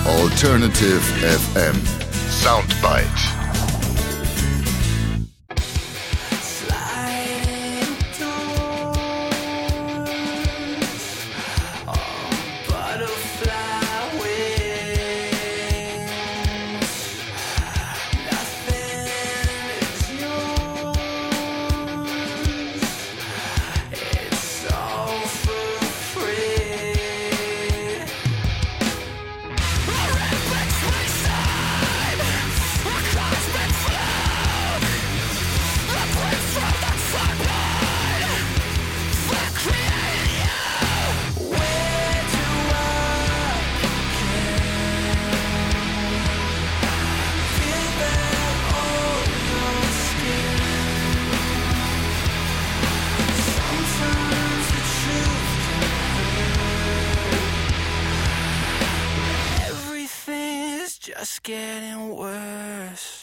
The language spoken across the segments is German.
Alternative FM Soundbite. Just getting worse.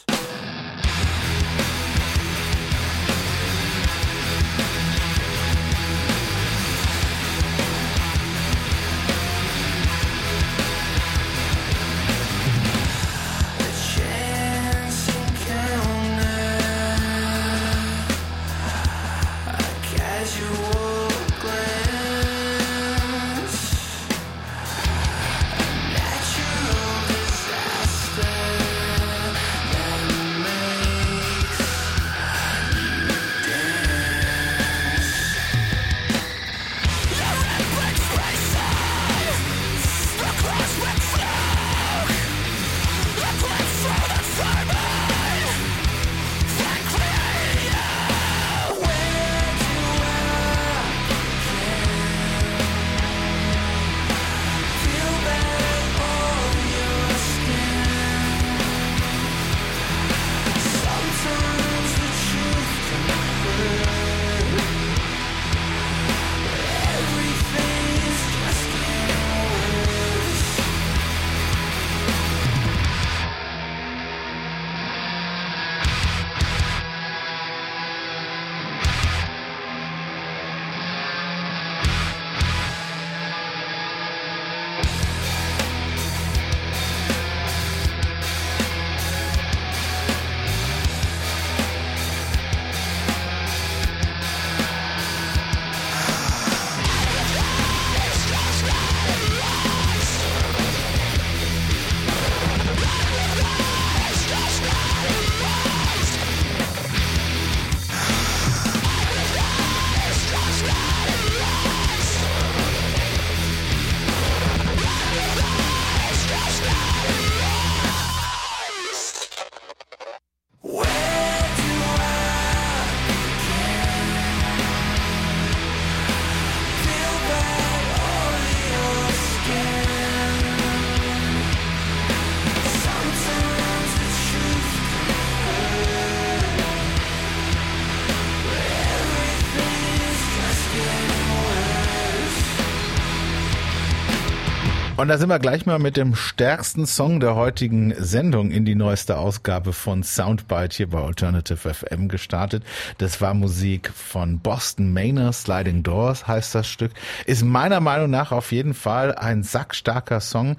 Und da sind wir gleich mal mit dem stärksten Song der heutigen Sendung in die neueste Ausgabe von Soundbite hier bei Alternative FM gestartet. Das war Musik von Boston Manor, Sliding Doors heißt das Stück. Ist meiner Meinung nach auf jeden Fall ein sackstarker Song.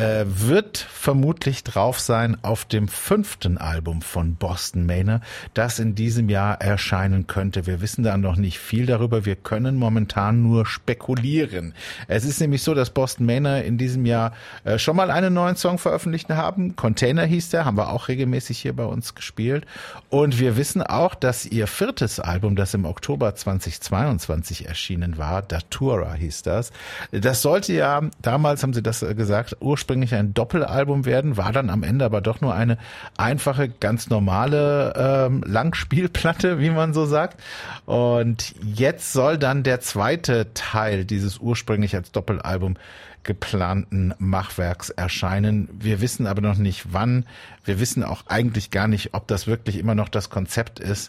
Wird vermutlich drauf sein auf dem 5. Album von Boston Manor, das in diesem Jahr erscheinen könnte. Wir wissen da noch nicht viel darüber. Wir können momentan nur spekulieren. Es ist nämlich so, dass Boston Manor in diesem Jahr schon mal einen neuen Song veröffentlicht haben. Container hieß der, haben wir auch regelmäßig hier bei uns gespielt. Und wir wissen auch, dass ihr 4. Album, das im Oktober 2022 erschienen war, Datura hieß das. Das sollte ja, damals haben sie das gesagt, ursprünglich ein Doppelalbum werden, war dann am Ende aber doch nur eine einfache, ganz normale Langspielplatte, wie man so sagt. Und jetzt soll dann der 2. Teil dieses ursprünglich als Doppelalbum geplanten Machwerks erscheinen. Wir wissen aber noch nicht wann. Wir wissen auch eigentlich gar nicht, ob das wirklich immer noch das Konzept ist,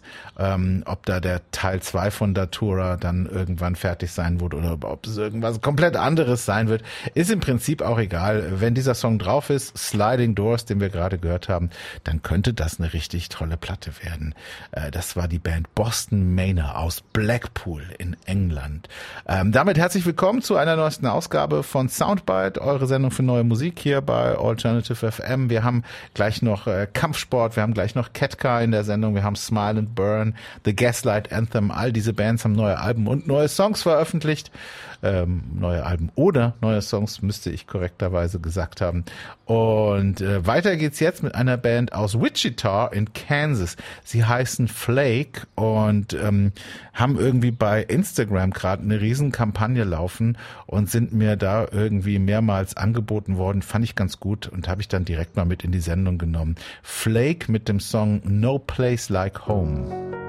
ob da der Teil 2 von Datura dann irgendwann fertig sein wird oder ob es irgendwas komplett anderes sein wird. Ist im Prinzip auch egal. Wenn dieser Song drauf ist, Sliding Doors, den wir gerade gehört haben, dann könnte das eine richtig tolle Platte werden. Das war die Band Boston Manor aus Blackpool in England. Damit herzlich willkommen zu einer neuesten Ausgabe von Soundbite, eure Sendung für neue Musik hier bei Alternative FM. Wir haben gleich noch Kampfsport, wir haben gleich noch Ketka in der Sendung, wir haben Smile and Burn, The Gaslight Anthem, all diese Bands haben neue Alben und neue Songs veröffentlicht. Neue Alben oder neue Songs, müsste ich korrekterweise gesagt haben. Und weiter geht's jetzt mit einer Band aus Wichita in Kansas. Sie heißen Flake und haben irgendwie bei Instagram gerade eine riesen Kampagne laufen und sind mir da irgendwie mehrmals angeboten worden. Fand ich ganz gut und habe ich dann direkt mal mit in die Sendung genommen. Flake mit dem Song No Place Like Home.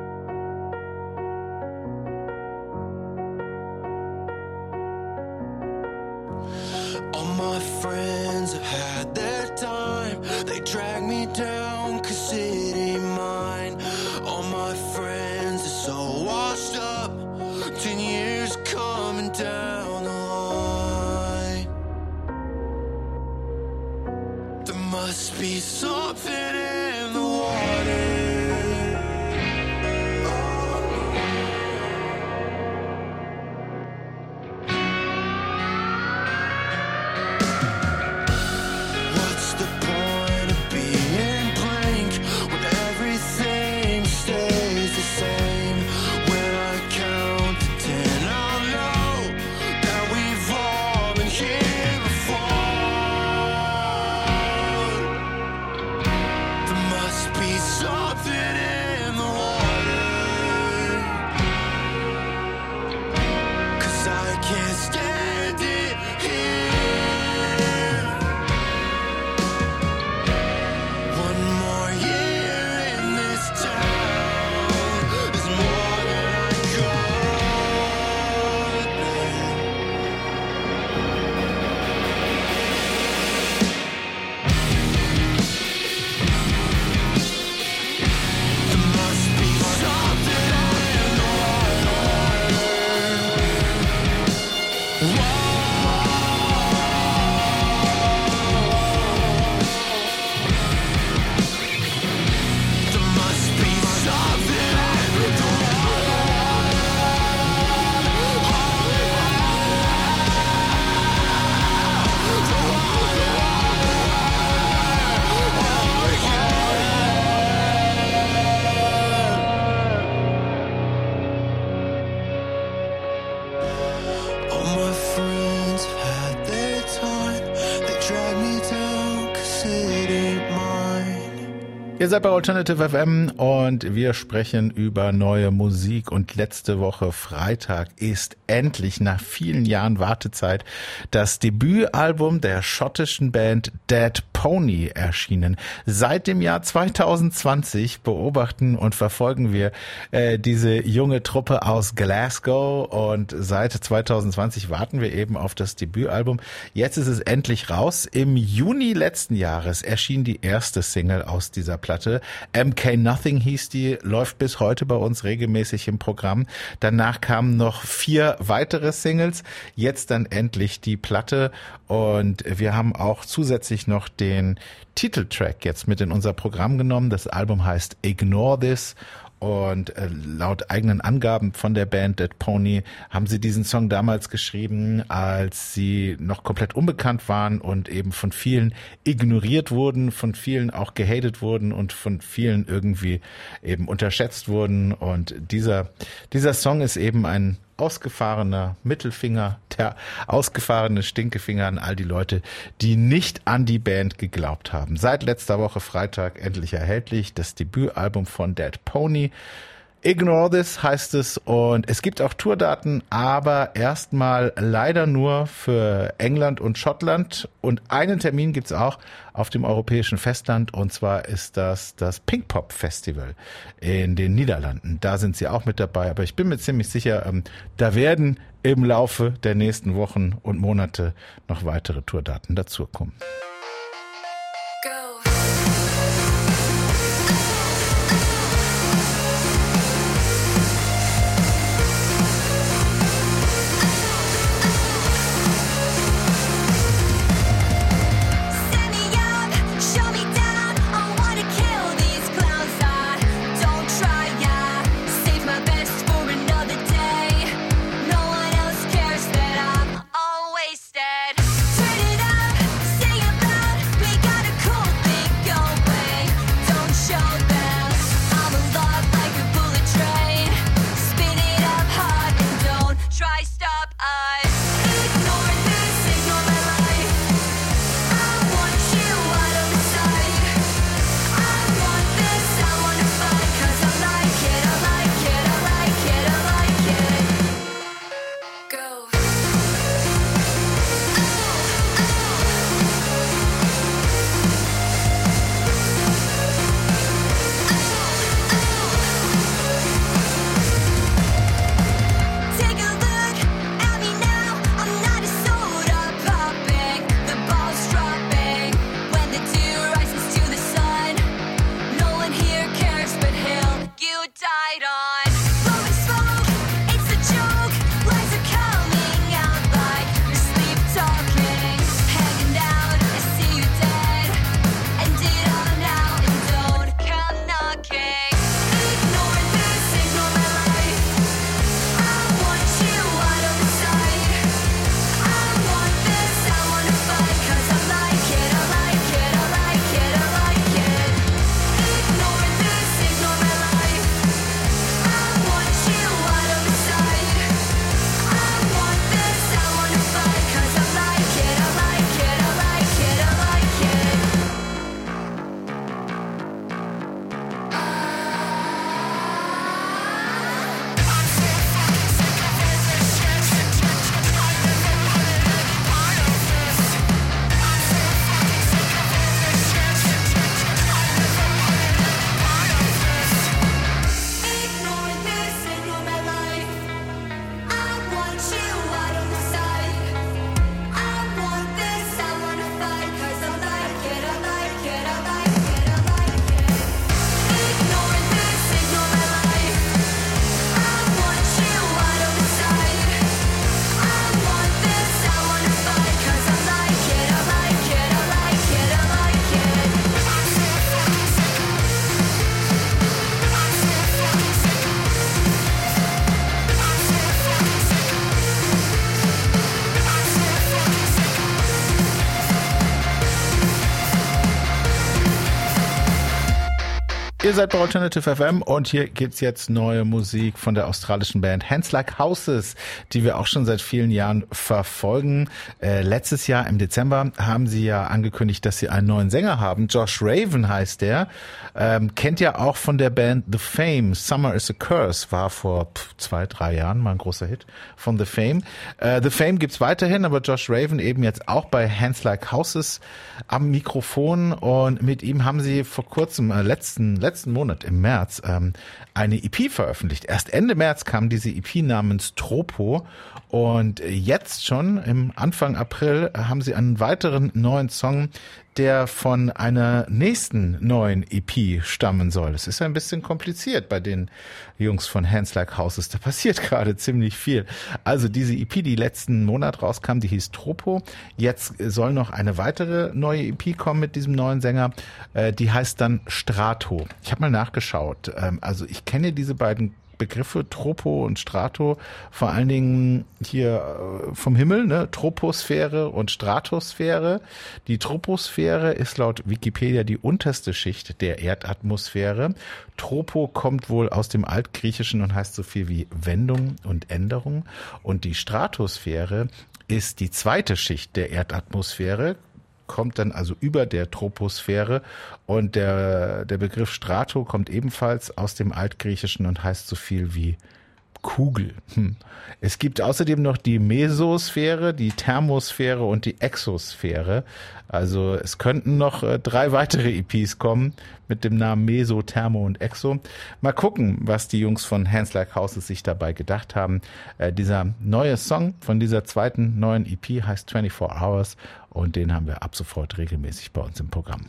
Drag me down, 'cause it ain't mine. All my friends are so washed up. 10 years coming down the line. There must be something in the water. Ihr seid bei Alternative FM und wir sprechen über neue Musik und letzte Woche Freitag ist endlich nach vielen Jahren Wartezeit das Debütalbum der schottischen Band Dead Pony erschienen. Seit dem Jahr 2020 beobachten und verfolgen wir diese junge Truppe aus Glasgow und seit 2020 warten wir eben auf das Debütalbum. Jetzt ist es endlich raus. Im Juni letzten Jahres erschien die erste Single aus dieser Platte. MK Nothing hieß die, läuft bis heute bei uns regelmäßig im Programm. Danach kamen noch 4 weitere Singles, jetzt dann endlich die Platte und wir haben auch zusätzlich noch den Titeltrack jetzt mit in unser Programm genommen. Das Album heißt Ignore This. Und laut eigenen Angaben von der Band Dead Pony haben sie diesen Song damals geschrieben, als sie noch komplett unbekannt waren und eben von vielen ignoriert wurden, von vielen auch gehatet wurden und von vielen irgendwie eben unterschätzt wurden. Und dieser Song ist eben ein ausgefahrener Mittelfinger, der ausgefahrene Stinkefinger an all die Leute, die nicht an die Band geglaubt haben. Seit letzter Woche Freitag endlich erhältlich das Debütalbum von Dead Pony. Ignore This heißt es und es gibt auch Tourdaten, aber erstmal leider nur für England und Schottland und einen Termin gibt's auch auf dem europäischen Festland und zwar ist das Pinkpop Festival in den Niederlanden. Da sind sie auch mit dabei, aber ich bin mir ziemlich sicher, da werden im Laufe der nächsten Wochen und Monate noch weitere Tourdaten dazukommen. Always dead. Ihr seid bei Alternative FM und hier gibt's jetzt neue Musik von der australischen Band Hands Like Houses, die wir auch schon seit vielen Jahren verfolgen. Letztes Jahr im Dezember haben sie ja angekündigt, dass sie einen neuen Sänger haben. Josh Raven heißt der. Kennt ja auch von der Band The Fame. Summer is a Curse war vor 2-3 Jahren mal ein großer Hit von The Fame. The Fame gibt's weiterhin, aber Josh Raven eben jetzt auch bei Hands Like Houses am Mikrofon, und mit ihm haben sie vor kurzem, letzten Monat im März, eine EP veröffentlicht. Erst Ende März kam diese EP namens Tropo, und jetzt schon im Anfang April haben sie einen weiteren neuen Song, der von einer nächsten neuen EP stammen soll. Es ist ein bisschen kompliziert bei den Jungs von Hands Like Houses. Da passiert gerade ziemlich viel. Also diese EP, die letzten Monat rauskam, die hieß Tropo. Jetzt soll noch eine weitere neue EP kommen mit diesem neuen Sänger. Die heißt dann Strato. Ich habe mal nachgeschaut. Also ich kenne diese beiden Begriffe Tropo und Strato vor allen Dingen hier vom Himmel, ne? Troposphäre und Stratosphäre. Die Troposphäre ist laut Wikipedia die unterste Schicht der Erdatmosphäre. Tropo kommt wohl aus dem Altgriechischen und heißt so viel wie Wendung und Änderung. Und die Stratosphäre ist die zweite Schicht der Erdatmosphäre, kommt dann also über der Troposphäre, und der Begriff Strato kommt ebenfalls aus dem Altgriechischen und heißt so viel wie Kugel. Es gibt außerdem noch die Mesosphäre, die Thermosphäre und die Exosphäre. Also es könnten noch 3 weitere EPs kommen mit dem Namen Meso, Thermo und Exo. Mal gucken, was die Jungs von Hands Like Houses sich dabei gedacht haben. Dieser neue Song von dieser zweiten neuen EP heißt 24 Hours, und den haben wir ab sofort regelmäßig bei uns im Programm.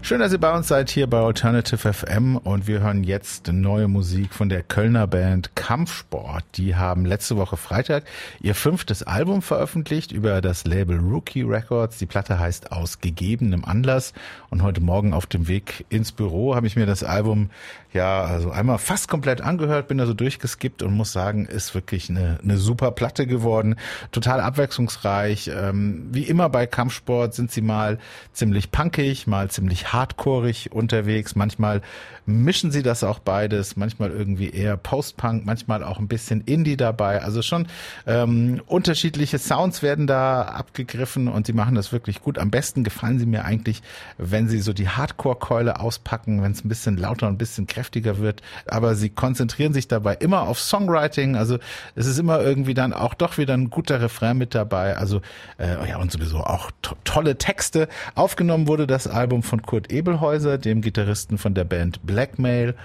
Schön, dass ihr bei uns seid hier bei Alternative FM und wir hören jetzt neue Musik von der Kölner Band Kampfsport. Die haben letzte Woche Freitag ihr 5. Album veröffentlicht über das Label Rookie Records. Die Platte heißt Aus gegebenem Anlass und heute Morgen auf dem Weg ins Büro habe ich mir das Album also einmal fast komplett angehört, bin da so durchgeskippt und muss sagen, ist wirklich eine super Platte geworden. Total abwechslungsreich. Wie immer bei Kampfsport sind sie mal ziemlich punkig, mal ziemlich hardcoreig unterwegs. Manchmal mischen sie das auch beides, manchmal irgendwie eher Post-Punk, manchmal auch ein bisschen Indie dabei. Also schon unterschiedliche Sounds werden da abgegriffen und sie machen das wirklich gut. Am besten gefallen sie mir eigentlich, wenn sie so die Hardcore-Keule auspacken, wenn es ein bisschen lauter und ein bisschen kräftiger wird. Aber sie konzentrieren sich dabei immer auf Songwriting. Also es ist immer irgendwie dann auch doch wieder ein guter Refrain mit dabei. Also und sowieso auch tolle Texte. Aufgenommen wurde das Album von Kurt Ebelhäuser, dem Gitarristen von der Band Blackmail.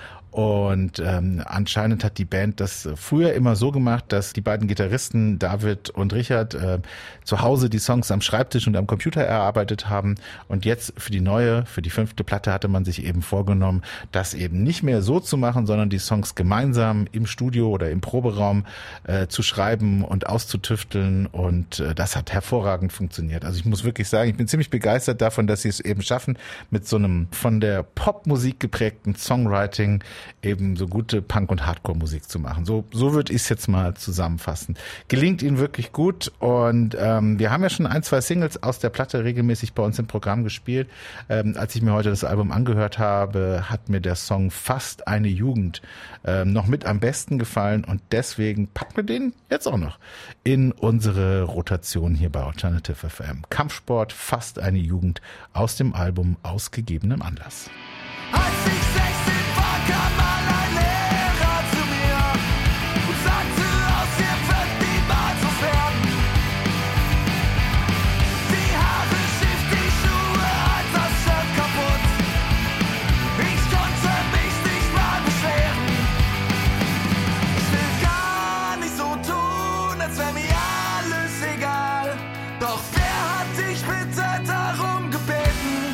Und anscheinend hat die Band das früher immer so gemacht, dass die beiden Gitarristen David und Richard zu Hause die Songs am Schreibtisch und am Computer erarbeitet haben. Und jetzt für die 5. Platte hatte man sich eben vorgenommen, das eben nicht mehr so zu machen, sondern die Songs gemeinsam im Studio oder im Proberaum zu schreiben und auszutüfteln. Und das hat hervorragend funktioniert. Also ich muss wirklich sagen, ich bin ziemlich begeistert davon, dass sie es eben schaffen, mit so einem von der Popmusik geprägten Songwriting eben so gute Punk- und Hardcore-Musik zu machen. So würde ich es jetzt mal zusammenfassen. Gelingt ihnen wirklich gut und wir haben ja schon 1-2 Singles aus der Platte regelmäßig bei uns im Programm gespielt. Als ich mir heute das Album angehört habe, hat mir der Song Fast eine Jugend noch mit am besten gefallen und deswegen packen wir den jetzt auch noch in unsere Rotation hier bei Alternative FM. Kampfsport, Fast eine Jugend aus dem Album Aus gegebenem Anlass. Als ich 16 war, kam mal ein Lehrer zu mir und sagte, aus dir wird niemals was werden. Die Haare schief, die Schuhe, als das Shirt kaputt. Ich konnte mich nicht mal beschweren. Ich will gar nicht so tun, als wäre mir alles egal. Doch wer hat dich bitte darum gebeten?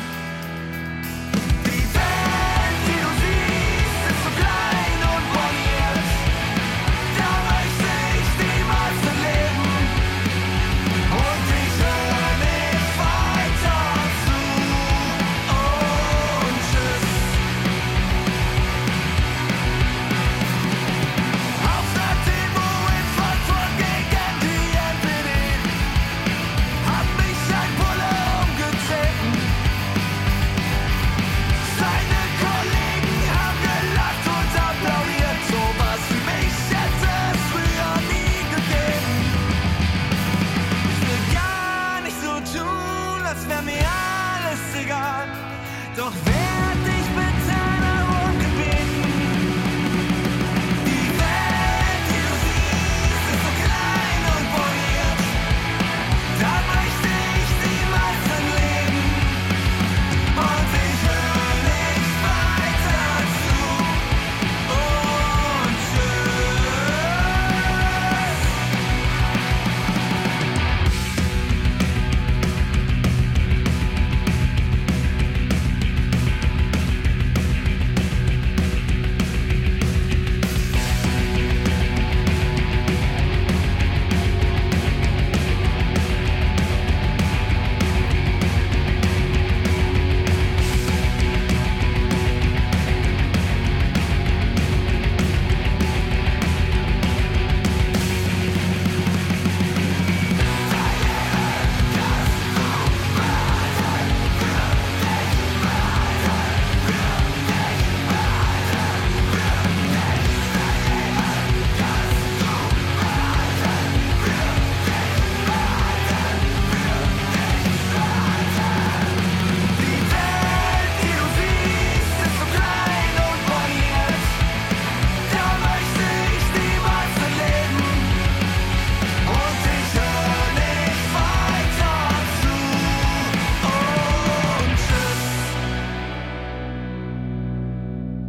Doch wer hat dich bitte darum gebeten? Die Welt, die du siehst, ist so klein und poliert. Da möchte ich niemals drin leben. Und ich höre nicht weiter zu. Und tschüss.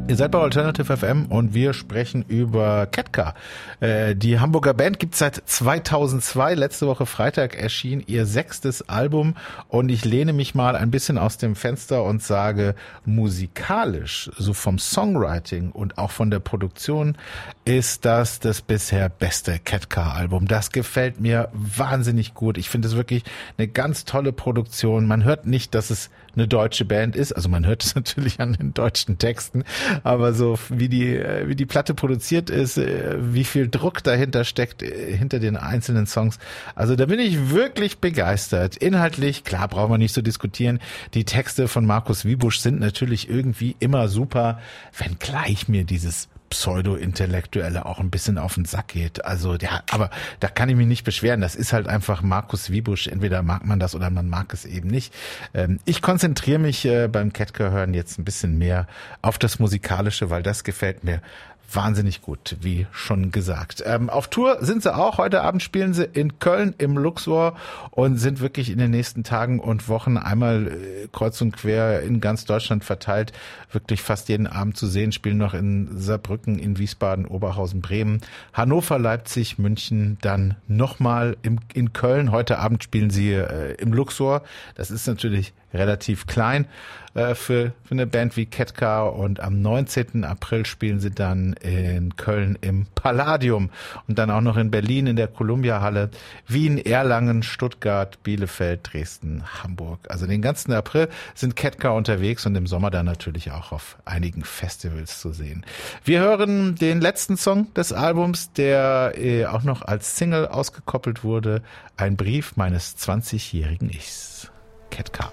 Ihr seid bei Alternative FM und wir sprechen über Ketka. Die Hamburger Band gibt es seit 2002. Letzte Woche Freitag erschien ihr 6. Album und ich lehne mich mal ein bisschen aus dem Fenster und sage, musikalisch, so vom Songwriting und auch von der Produktion, ist das bisher beste Ketka-Album. Das gefällt mir wahnsinnig gut. Ich finde es wirklich eine ganz tolle Produktion. Man hört nicht, dass es eine deutsche Band ist. Also man hört es natürlich an den deutschen Texten, aber so wie die Platte produziert ist, wie viel Druck dahinter steckt, hinter den einzelnen Songs. Also da bin ich wirklich begeistert. Inhaltlich, klar, brauchen wir nicht so diskutieren. Die Texte von Markus Wiebusch sind natürlich irgendwie immer super, wenngleich mir dieses Pseudo-Intellektuelle auch ein bisschen auf den Sack geht. Also ja, aber da kann ich mich nicht beschweren. Das ist halt einfach Markus Wiebusch. Entweder mag man das oder man mag es eben nicht. Ich konzentriere mich beim Ketka-Hören jetzt ein bisschen mehr auf das Musikalische, weil das gefällt mir wahnsinnig gut, wie schon gesagt. Auf Tour sind sie auch. Heute Abend spielen sie in Köln im Luxor und sind wirklich in den nächsten Tagen und Wochen einmal kreuz und quer in ganz Deutschland verteilt, wirklich fast jeden Abend zu sehen. Spielen noch in Saarbrücken, in Wiesbaden, Oberhausen, Bremen, Hannover, Leipzig, München, dann nochmal in Köln. Heute Abend spielen sie im Luxor. Das ist natürlich relativ klein für eine Band wie Ketka, und am 19. April spielen sie dann in Köln im Palladium und dann auch noch in Berlin in der Columbia-Halle, Wien, Erlangen, Stuttgart, Bielefeld, Dresden, Hamburg. Also den ganzen April sind Ketka unterwegs und im Sommer dann natürlich auch auf einigen Festivals zu sehen. Wir hören den letzten Song des Albums, der auch noch als Single ausgekoppelt wurde, Ein Brief meines 20-jährigen Ichs. Ketka.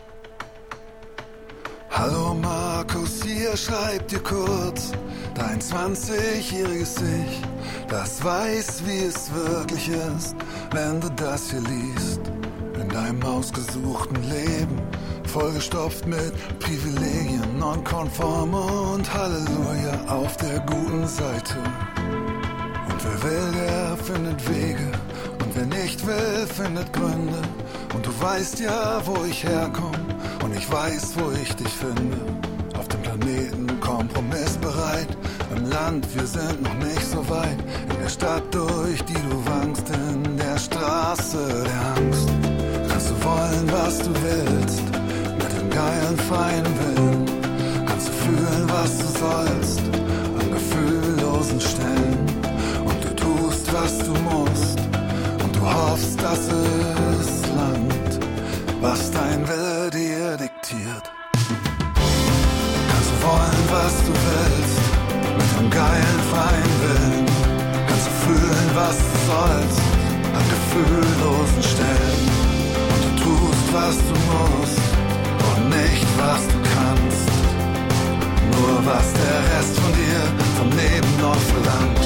Hallo Markus, hier schreibt dir kurz dein 20-jähriges Ich, das weiß, wie es wirklich ist, wenn du das hier liest. In deinem ausgesuchten Leben, vollgestopft mit Privilegien, nonkonform und Halleluja auf der guten Seite. Und wer will, der findet Wege, und wer nicht will, findet Gründe. Und du weißt ja, wo ich herkomme, und ich weiß, wo ich dich finde. Auf dem Planeten kompromissbereit, im Land, wir sind noch nicht so weit. In der Stadt, durch die du wankst, in der Straße der Angst. Kannst du wollen, was du willst, mit dem geilen, freien Willen. Kannst du fühlen, was du sollst, an gefühllosen Stellen. Und du tust, was du musst, und du hoffst, dass es langt, was dein Wille dir diktiert. Kannst du wollen, was du willst, mit dem geilen, freien Willen. Kannst du fühlen, was du sollst, an gefühllosen Stellen. Und du tust, was du musst, und nicht, was du kannst. Nur was der Rest von dir vom Leben noch verlangt.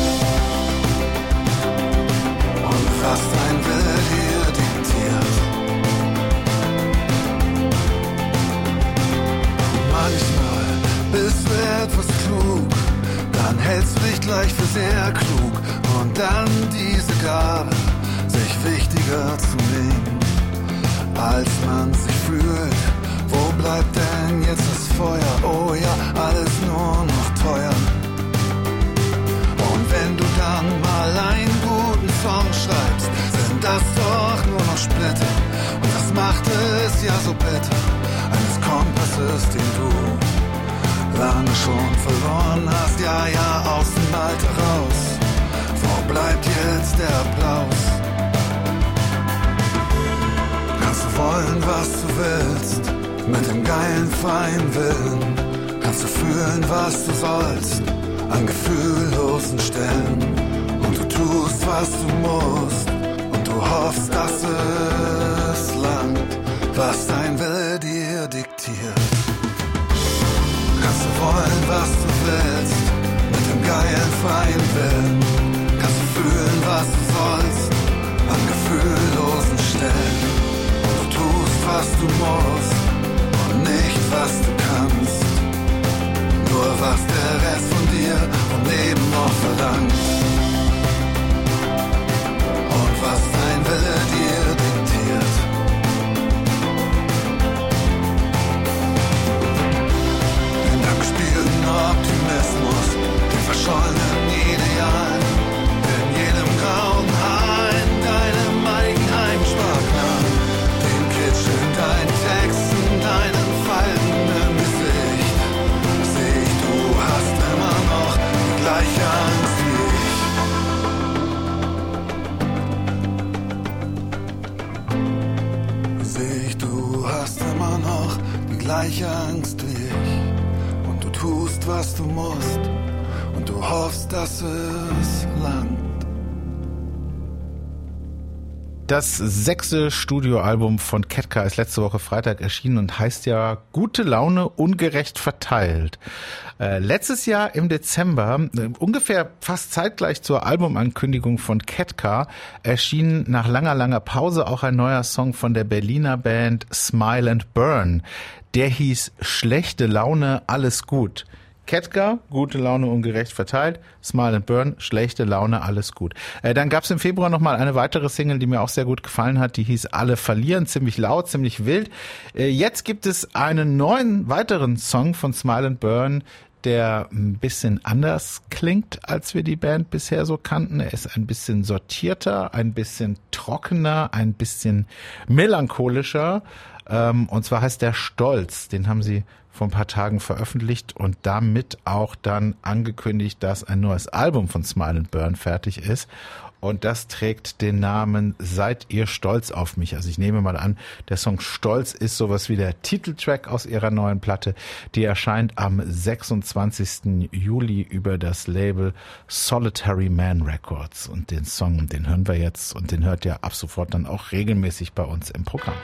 Und was dein Wille dir diktiert. Manchmal bist du etwas klug, dann hältst du dich gleich für sehr klug. Und dann diese Gabe, sich wichtiger zu nehmen, als man sich fühlt. Wo bleibt denn jetzt das Feuer? Oh ja, alles nur noch teuer. Und wenn du dann mal einen guten Song schreibst, sind das doch nur noch Splitter. Und das macht es ja so bitter, eines Kompasses, den du lange schon verloren hast. Ja, ja, aus dem Alter raus. Wo bleibt jetzt der Applaus? Kannst du wollen, was du willst, mit dem geilen, freien Willen. Kannst du fühlen, was du sollst, an gefühllosen Stellen. Und du tust, was du musst, und du hoffst, dass es langt, was dein Wille dir diktiert. Kannst du wollen, was du willst, mit dem geilen, freien Willen. Kannst du fühlen, was du sollst, an gefühllosen Stellen. Und du tust, was du musst, und nicht, was du kannst. Nur was der Rest von dir vom Leben noch verlangt. Und was dein Wille dir diktiert. In deinem gespielten Optimismus gleiche Angst wie ich. Und du tust, was du musst. Und du hoffst, dass es langt. Das 6. Studioalbum von Ketka ist letzte Woche Freitag erschienen und heißt ja Gute Laune ungerecht verteilt. Letztes Jahr im Dezember, ungefähr fast zeitgleich zur Albumankündigung von Ketka, erschien nach langer Pause auch ein neuer Song von der Berliner Band Smile and Burn. Der hieß Schlechte Laune, alles gut. Ketka, gute Laune ungerecht verteilt, Smile and Burn, schlechte Laune, alles gut. Dann gab es im Februar nochmal eine weitere Single, die mir auch sehr gut gefallen hat, die hieß Alle verlieren, ziemlich laut, ziemlich wild. Jetzt gibt es einen neuen, weiteren Song von Smile and Burn, der ein bisschen anders klingt, als wir die Band bisher so kannten. Er ist ein bisschen sortierter, ein bisschen trockener, ein bisschen melancholischer. Und zwar heißt der Stolz. Den haben sie vor ein paar Tagen veröffentlicht und damit auch dann angekündigt, dass ein neues Album von Smile and Burn fertig ist. Und das trägt den Namen Seid ihr stolz auf mich? Also ich nehme mal an, der Song Stolz ist sowas wie der Titeltrack aus ihrer neuen Platte. Die erscheint am 26. Juli über das Label Solitary Man Records. Und den Song, den hören wir jetzt und den hört ihr ab sofort dann auch regelmäßig bei uns im Programm.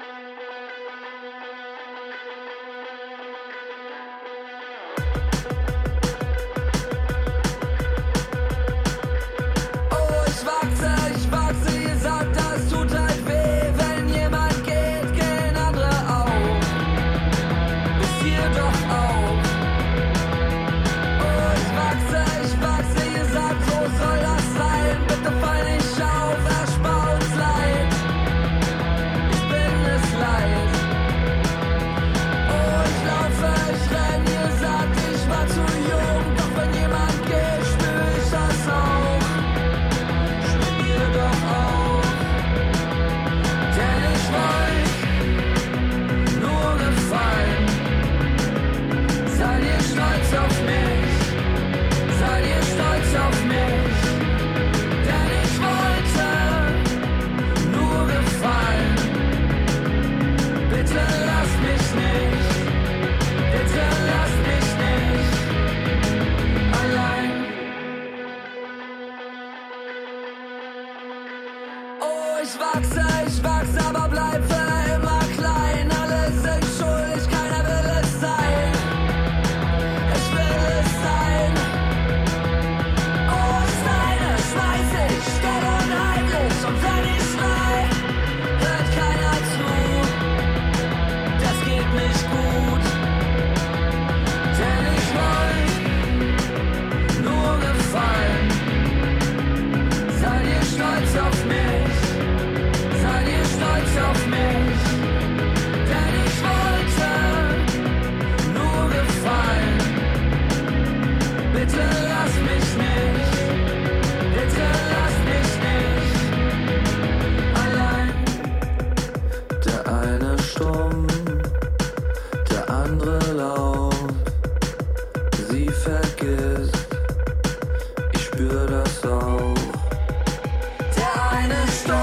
Ich wachse, aber bleib für immer klein. Alle sind schuldig, keiner will es sein. Ich will es sein. Oh, Steine schmeiß ich, still und heimlich. Und wenn ich schrei, hört keiner zu. Das geht nicht gut, denn ich wollte nur gefallen. Seid ihr stolz auf mich? Stolz auf mich, denn ich wollte nur gefallen. Bitte lass mich nicht, bitte lass mich nicht allein. Der eine stumm, der andere laut. Sie vergisst, ich spür das auch. Der eine stumm.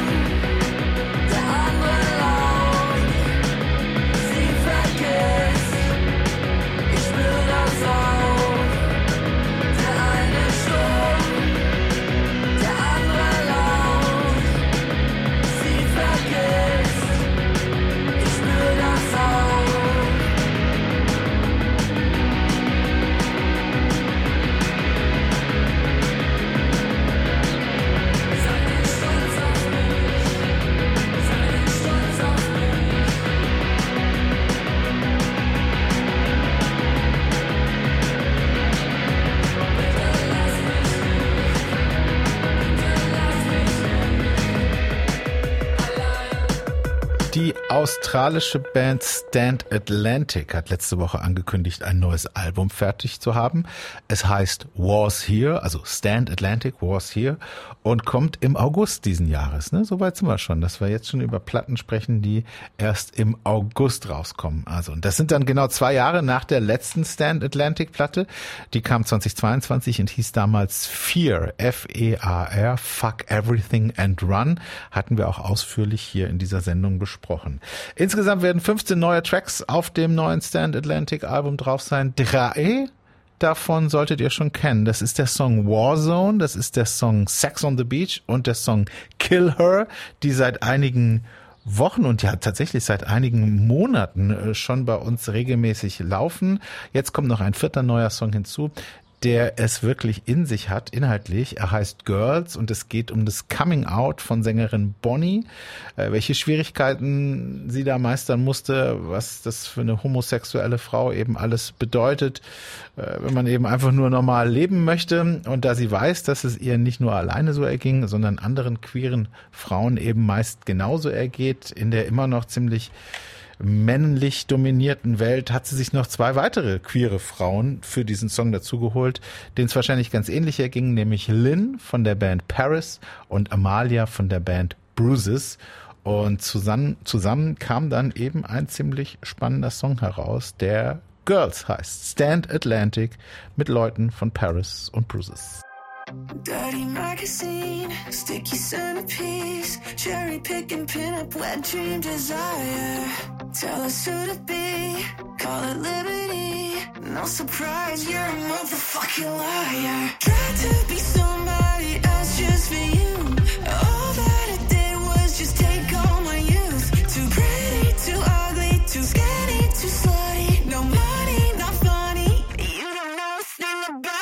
Die australische Band Stand Atlantic hat letzte Woche angekündigt, ein neues Album fertig zu haben. Es heißt War's Here, also Stand Atlantic, War's Here, und kommt im August diesen Jahres. Ne? Soweit sind wir schon, dass wir jetzt schon über Platten sprechen, die erst im August rauskommen. Also, und das sind dann genau 2 Jahre nach der letzten Stand Atlantic Platte. Die kam 2022 und hieß damals Fear, F-E-A-R, Fuck Everything and Run. Hatten wir auch ausführlich hier in dieser Sendung besprochen. Insgesamt werden 15 neue Tracks auf dem neuen Stand Atlantic Album drauf sein. 3 davon solltet ihr schon kennen. Das ist der Song Warzone, das ist der Song Sex on the Beach und der Song Kill Her, die seit einigen Wochen und ja tatsächlich seit einigen Monaten schon bei uns regelmäßig laufen. Jetzt kommt noch ein 4. neuer Song hinzu, der es wirklich in sich hat, inhaltlich. Er heißt Girls und es geht um das Coming Out von Sängerin Bonnie, welche Schwierigkeiten sie da meistern musste, was das für eine homosexuelle Frau eben alles bedeutet, wenn man eben einfach nur normal leben möchte. Und da sie weiß, dass es ihr nicht nur alleine so erging, sondern anderen queeren Frauen eben meist genauso ergeht, in der immer noch ziemlich männlich dominierten Welt, hat sie sich noch 2 weitere queere Frauen für diesen Song dazugeholt, denen es wahrscheinlich ganz ähnlich erging, nämlich Lynn von der Band Paris und Amalia von der Band Bruises. Und zusammen kam dann eben ein ziemlich spannender Song heraus, der Girls heißt. Stand Atlantic mit Leuten von Paris und Bruises. Dirty magazine, sticky centerpiece, cherry picking pinup, wet dream desire. Tell us who to be, call it liberty. No surprise, you're a motherfucking liar. Try to be somebody else just for you. All that I did was just take all my youth. Too pretty, too ugly, too skinny, too slutty. No money, not funny. You don't know a thing about.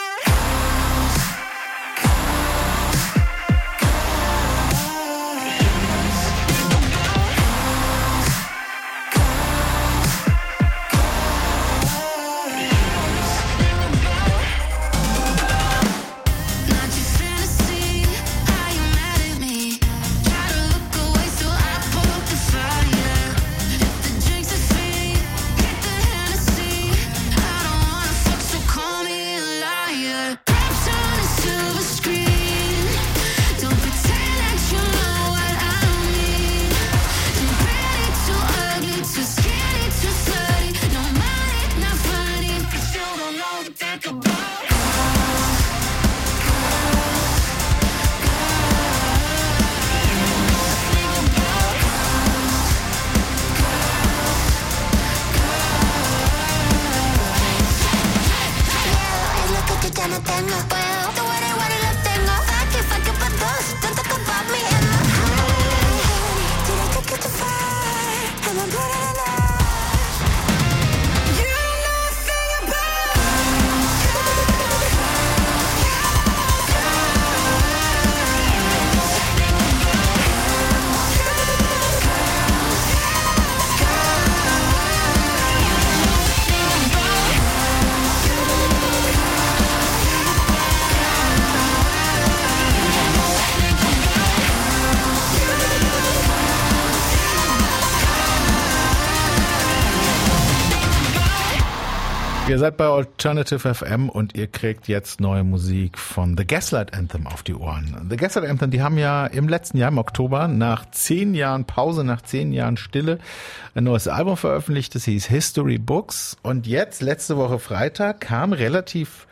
Ihr seid bei Alternative FM und ihr kriegt jetzt neue Musik von The Gaslight Anthem auf die Ohren. The Gaslight Anthem, die haben ja im letzten Jahr, im Oktober, nach 10 Jahren Pause, nach 10 Jahren Stille, ein neues Album veröffentlicht. Das hieß History Books. Und jetzt, letzte Woche Freitag, kam relativ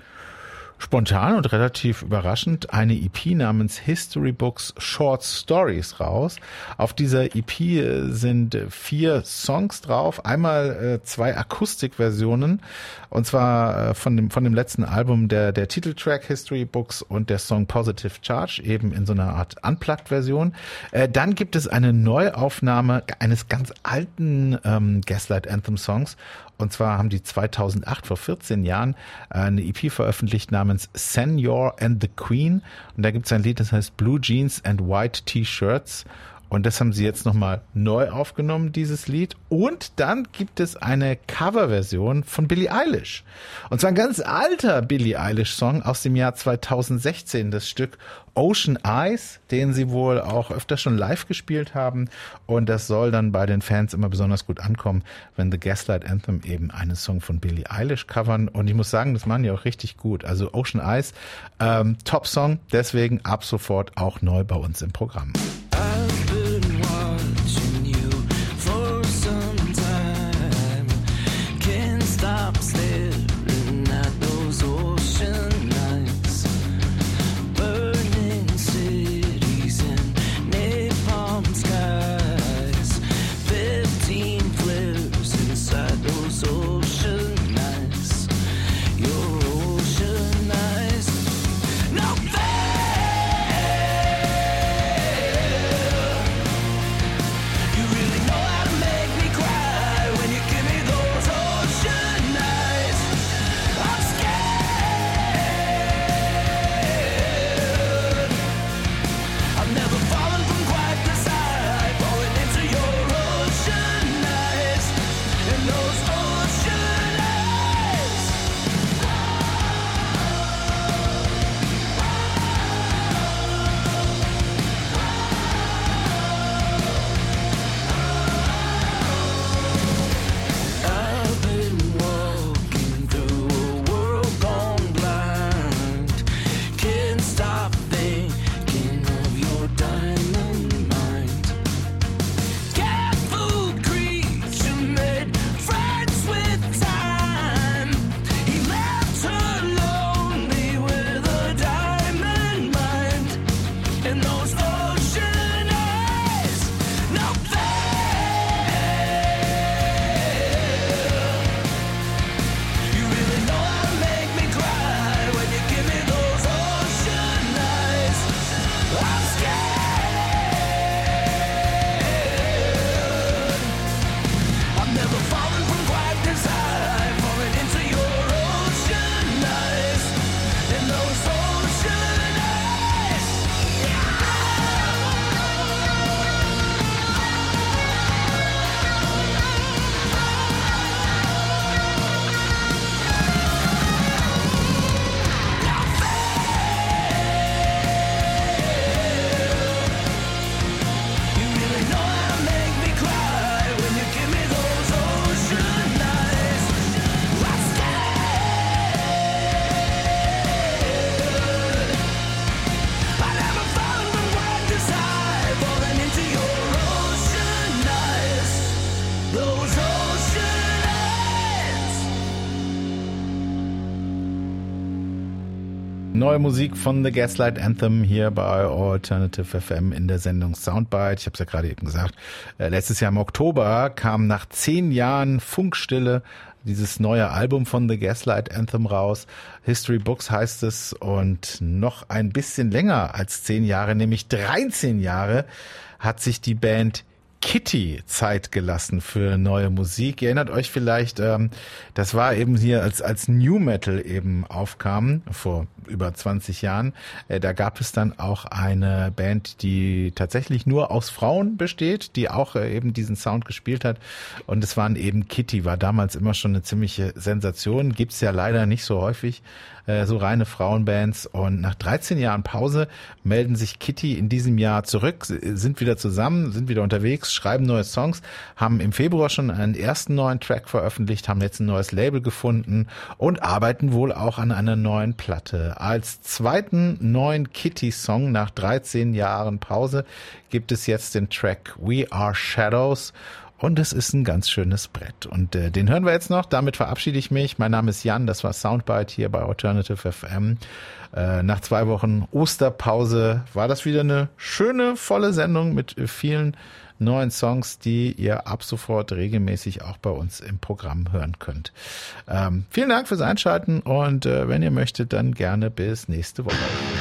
spontan und relativ überraschend eine EP namens History Books Short Stories raus. Auf dieser EP sind 4 Songs drauf, einmal 2 Akustikversionen, und zwar von dem letzten Album der Titeltrack History Books und der Song Positive Charge, eben in so einer Art Unplugged-Version. Dann gibt es eine Neuaufnahme eines ganz alten Gaslight Anthem Songs. Und zwar haben die 2008, vor 14 Jahren, eine EP veröffentlicht namens Senor and the Queen. Und da gibt es ein Lied, das heißt Blue Jeans and White T-Shirts. Und das haben sie jetzt nochmal neu aufgenommen, dieses Lied. Und dann gibt es eine Coverversion von Billie Eilish. Und zwar ein ganz alter Billie Eilish-Song aus dem Jahr 2016. Das Stück Ocean Eyes, den sie wohl auch öfter schon live gespielt haben. Und das soll dann bei den Fans immer besonders gut ankommen, wenn The Gaslight Anthem eben einen Song von Billie Eilish covern. Und ich muss sagen, das machen die auch richtig gut. Also Ocean Eyes, Top-Song, deswegen ab sofort auch neu bei uns im Programm. Neue Musik von The Gaslight Anthem hier bei Alternative FM in der Sendung Soundbite. Ich habe es ja gerade eben gesagt. Letztes Jahr im Oktober kam nach 10 Jahren Funkstille dieses neue Album von The Gaslight Anthem raus. History Books heißt es, und noch ein bisschen länger als 10 Jahre, nämlich 13 Jahre, hat sich die Band Kitty Zeit gelassen für neue Musik. Ihr erinnert euch vielleicht, das war eben hier als New Metal eben aufkam, vor über 20 Jahren. Da gab es dann auch eine Band, die tatsächlich nur aus Frauen besteht, die auch eben diesen Sound gespielt hat. Und es waren eben Kitty, war damals immer schon eine ziemliche Sensation. Gibt's ja leider nicht so häufig, so reine Frauenbands. Und nach 13 Jahren Pause melden sich Kitty in diesem Jahr zurück, sind wieder zusammen, sind wieder unterwegs, schreiben neue Songs, haben im Februar schon einen ersten neuen Track veröffentlicht, haben jetzt ein neues Label gefunden und arbeiten wohl auch an einer neuen Platte. Als zweiten neuen Kitty-Song nach 13 Jahren Pause gibt es jetzt den Track We Are Shadows. Und es ist ein ganz schönes Brett. Und den hören wir jetzt noch. Damit verabschiede ich mich. Mein Name ist Jan. Das war Soundbite hier bei Alternative FM. Nach 2 Wochen Osterpause war das wieder eine schöne, volle Sendung mit vielen neuen Songs, die ihr ab sofort regelmäßig auch bei uns im Programm hören könnt. Vielen Dank fürs Einschalten und wenn ihr möchtet, dann gerne bis nächste Woche.